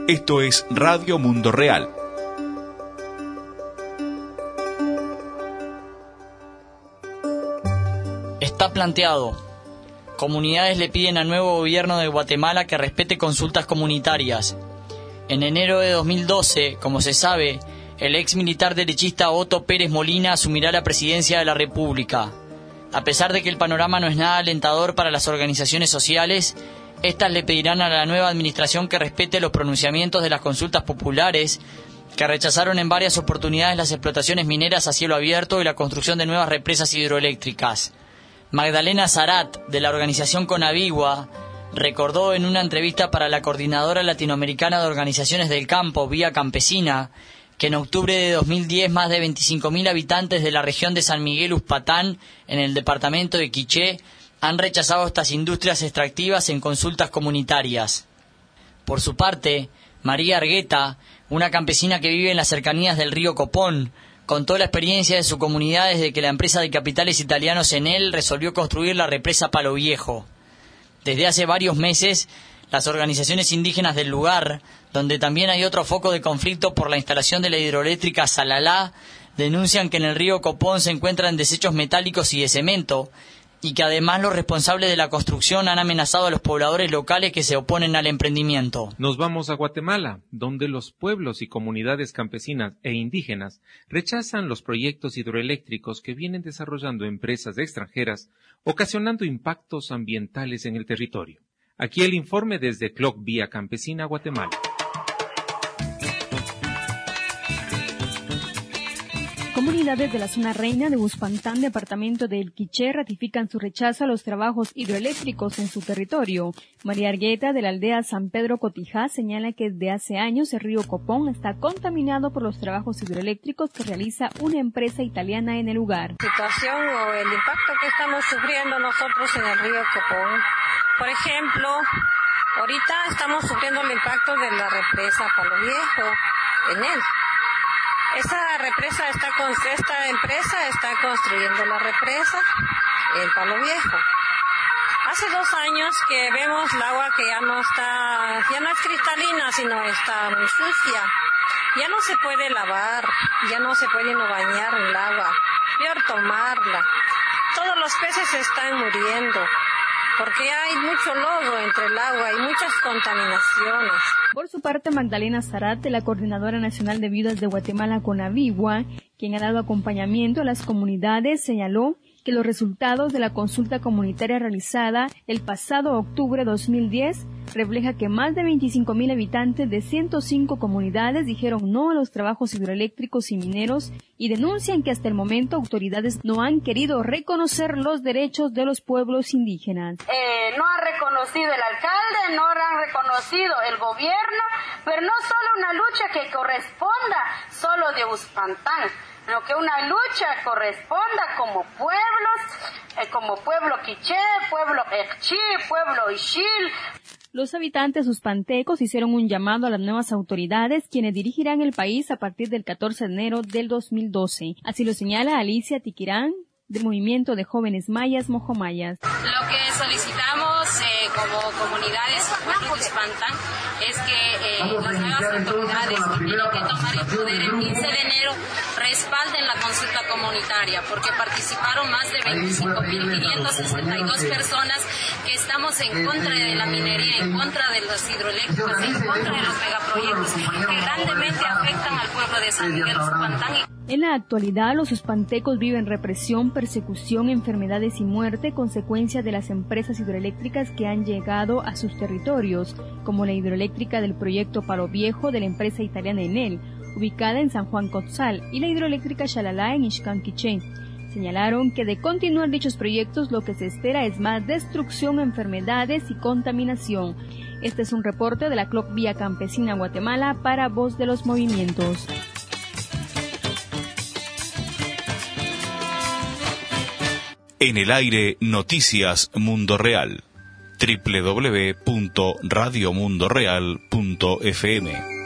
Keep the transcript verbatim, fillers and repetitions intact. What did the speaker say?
Esto es Radio Mundo Real. Está planteado. Comunidades le piden al nuevo gobierno de Guatemala que respete consultas comunitarias. En enero de dos mil doce, como se sabe, el ex militar derechista Otto Pérez Molina asumirá la presidencia de la República. A pesar de que el panorama no es nada alentador para las organizaciones sociales, estas le pedirán a la nueva administración que respete los pronunciamientos de las consultas populares, que rechazaron en varias oportunidades las explotaciones mineras a cielo abierto y la construcción de nuevas represas hidroeléctricas. Magdalena Zarat, de la organización Conavigua, recordó en una entrevista para la Coordinadora Latinoamericana de Organizaciones del Campo, Vía Campesina, que en octubre de dos mil diez más de veinticinco mil habitantes de la región de San Miguel Uspatán, en el departamento de Quiché, han rechazado estas industrias extractivas en consultas comunitarias. Por su parte, María Argueta, una campesina que vive en las cercanías del río Copón, contó la experiencia de su comunidad desde que la empresa de capitales italianos Enel resolvió construir la represa Palo Viejo. Desde hace varios meses, las organizaciones indígenas del lugar, donde también hay otro foco de conflicto por la instalación de la hidroeléctrica Salalá, denuncian que en el río Copón se encuentran desechos metálicos y de cemento, y que además los responsables de la construcción han amenazado a los pobladores locales que se oponen al emprendimiento. Nos vamos a Guatemala, donde los pueblos y comunidades campesinas e indígenas rechazan los proyectos hidroeléctricos que vienen desarrollando empresas extranjeras, ocasionando impactos ambientales en el territorio. Aquí el informe desde C L O C Vía Campesina, Guatemala. Comunidades de la zona reina de Uspantán, departamento de El Quiché, ratifican su rechazo a los trabajos hidroeléctricos en su territorio. María Argueta, de la aldea San Pedro Cotijá, señala que desde hace años el río Copón está contaminado por los trabajos hidroeléctricos que realiza una empresa italiana en el lugar. La situación o el impacto que estamos sufriendo nosotros en el río Copón, por ejemplo, ahorita estamos sufriendo el impacto de la represa Palo Viejo en él. Esa represa está con esta empresa está construyendo la represa en Palo Viejo. Hace dos años que vemos el agua que ya no está, ya no es cristalina, sino está muy sucia. Ya no se puede lavar, ya no se puede no bañar en el agua, peor tomarla. Todos los peces están muriendo, porque hay mucho lodo entre el agua y muchas contaminaciones. Por su parte, Magdalena Zarat, de la Coordinadora Nacional de Viudas de Guatemala, Conavigua, quien ha dado acompañamiento a las comunidades, señaló que los resultados de la consulta comunitaria realizada el pasado octubre de dos mil diez refleja que más de veinticinco mil habitantes de ciento cinco comunidades dijeron no a los trabajos hidroeléctricos y mineros y denuncian que hasta el momento autoridades no han querido reconocer los derechos de los pueblos indígenas. Eh, no ha reconocido el alcalde, no han reconocido el gobierno, pero no solo una lucha que corresponda solo de Uspantán, sino que una lucha corresponda como pueblos, eh, como pueblo quiché, pueblo ekchi, pueblo ixil. Los habitantes uspantecos hicieron un llamado a las nuevas autoridades, quienes dirigirán el país a partir del catorce de enero del dos mil doce. Así lo señala Alicia Tiquirán, del Movimiento de Jóvenes Mayas Mojomayas. Lo que solicitamos eh, como comunidades de Uspantán es que eh, las nuevas autoridades que tienen que tomar el poder el quince de enero respalden la consulta comunitaria, porque participaron más de veinticinco mil quinientas sesenta y dos personas que estamos en contra de la minería, en contra de los hidroeléctricos, en contra de los megaproyectos que grandemente afectan al pueblo de San Miguel Uspantán. En la actualidad, los uspantecos viven represión, persecución, enfermedades y muerte, consecuencia de las empresas hidroeléctricas que han llegado a sus territorios, como la hidroeléctrica del proyecto Palo Viejo de la empresa italiana Enel, ubicada en San Juan Cotzal, y la hidroeléctrica Xalalá en Ixcán Quiché. Señalaron que de continuar dichos proyectos lo que se espera es más destrucción, enfermedades y contaminación. Este es un reporte de la C L O C Vía Campesina Guatemala para Voz de los Movimientos. En el aire, Noticias Mundo Real. doble u doble u doble u punto radio mundo real punto f m